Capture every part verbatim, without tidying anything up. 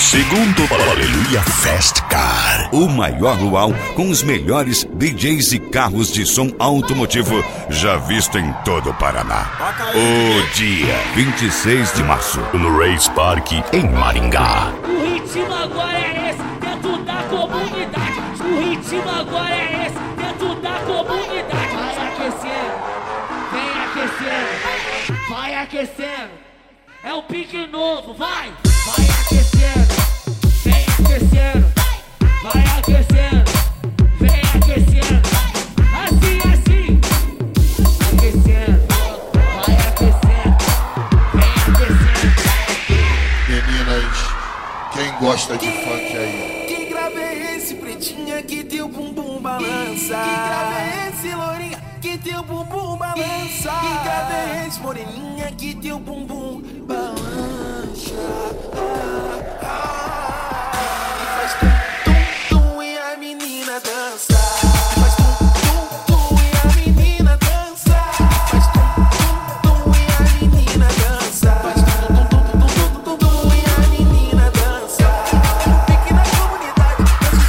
Segundo Aleluia Fast Car, o maior luau com os melhores D Js e carros de som automotivo já visto em todo o Paraná. O dia vinte e seis de março no Race Park em Maringá. O ritmo agora é esse, dentro da comunidade. O ritmo agora é esse, dentro da comunidade. Vai aquecendo, vem aquecendo, vai aquecendo. É um pique novo, vai, vai aquecendo. Vem aquecendo, vai aquecendo, vem aquecendo, assim, assim, aquecendo, vai aquecendo, vem aquecendo. Meninas, quem gosta de funk aí? Que grave é esse, pretinha, que teu bumbum balança? Que grave é esse, lourinha, que teu bumbum balança? Que grave é esse, moreninha, que teu bumbum balança? Ah, ah. Dança, faz tum tum tum e a menina dança. Faz tum tum tum e a menina dança. Faz tum tum tum tum tum tum e a menina dança. Fique na comunidade,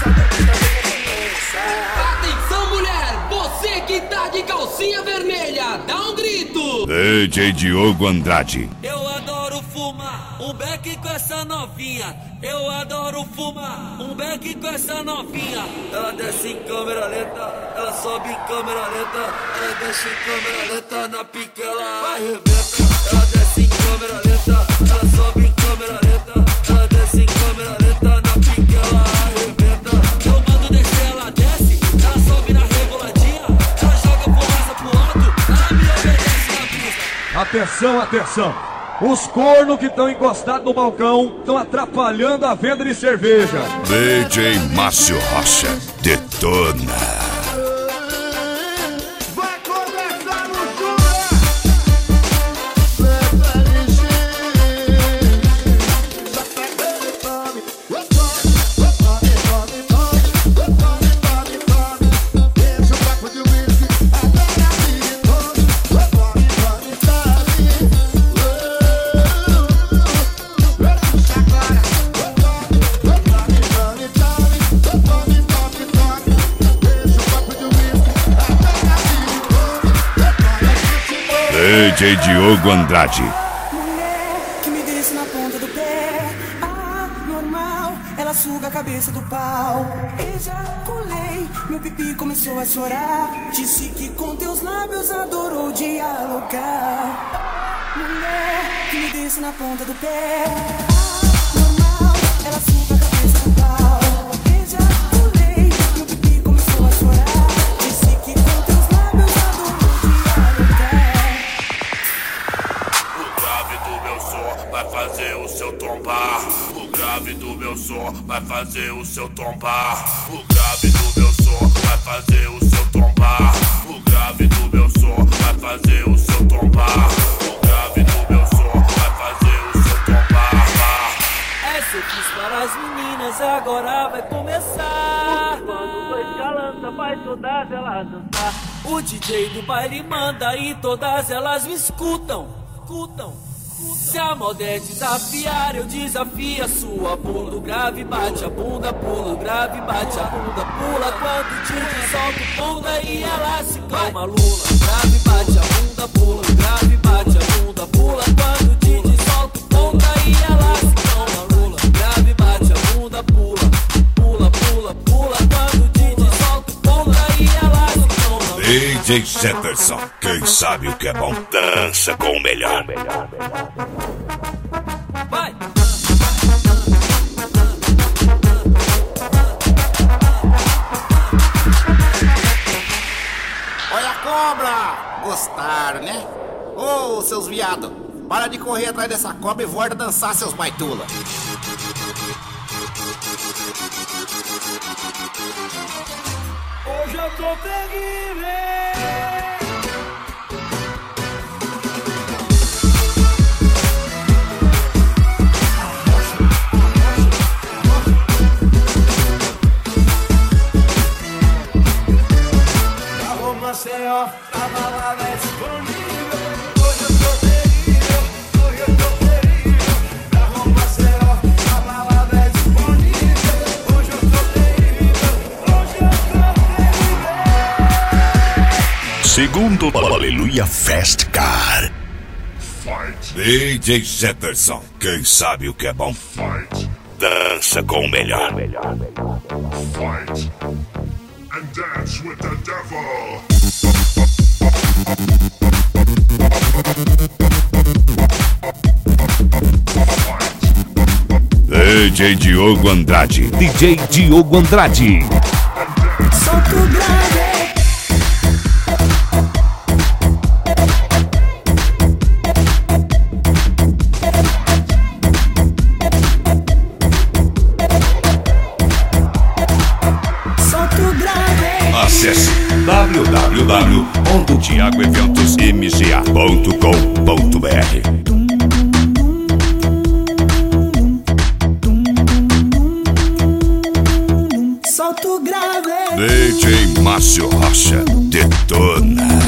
dança. Atenção, mulher, você que tá de calcinha vermelha, dá um grito. D J Diogo Andrade. Eu adoro fumar um beck com essa novinha. Eu adoro fumar um beck com essa novinha. Ela desce em câmera lenta, ela sobe em câmera lenta, ela desce em câmera lenta, na pique ela arrebenta. Ela desce em câmera lenta, ela sobe em câmera lenta, ela desce em câmera lenta, na pique ela arrebenta. Eu mando descer, ela desce, ela sobe na reboladinha, ela joga porraça pro alto, ela me obedece na pista. Atenção, atenção! Os cornos que estão encostados no balcão estão atrapalhando a venda de cerveja. D J Márcio Rocha detona. D J Diogo Andrade. Mulher que me desce na ponta do pé, ah, normal, ela suga a cabeça do pau. Ejaculei, meu pipi começou a chorar. Disse que com teus lábios adorou dialogar. Mulher que me desce na ponta do pé, ah, normal, ela suga a cabeça do pau. Ejaculei, meu pipi começou a chorar. Disse que com teus lábios adorou dialogar. Vai fazer o seu tombar. O grave do meu som vai fazer o seu tombar. O grave do meu som vai fazer o seu tombar. O grave do meu som vai fazer o seu tombar. O grave do meu som vai fazer o seu tombar. Essa eu fiz para as meninas, agora vai começar. Quando tô escalando, faz todas elas dançar. O D J do baile manda e todas elas me escutam. Escutam. Se a moda é desafiar, eu desafio a sua bunda. O grave bate a bunda, pula, o grave bate a bunda, pula. Quando o D J solta o bunda e ela se calma, lula. O grave bate a bunda, pula, o grave bate a bunda, pula. Quando o D J solta o bunda e ela se calma, lula. O grave bate a bunda, pula, pula, pula, pula. Quando o D J solta o bunda e ela se calma, lula. D J Jefferson, quem sabe o que é bom, dança com o melhor. Vai! Olha a cobra! Gostaram, né? Ô, oh, seus viados, para de correr atrás dessa cobra e volta dançar, seus baitula. Hoje eu tô terrível. Maceió, a balada é disponível. Hoje eu tô terrível, hoje eu tô terrível. Da Roma Maceió, a balada é disponível. segundo Aleluia Fast Car. Fight. D J Jefferson, quem sabe o que é bom? Fight. Dança com o melhor. Fight. And dance with the devil. D J Diogo Andrade. D J Diogo Andrade. Solta o grave. Solta o grave. Acesse w w w ponto tiago eventos m c a ponto com ponto b r. Solta o grave. D J Márcio Rocha detona.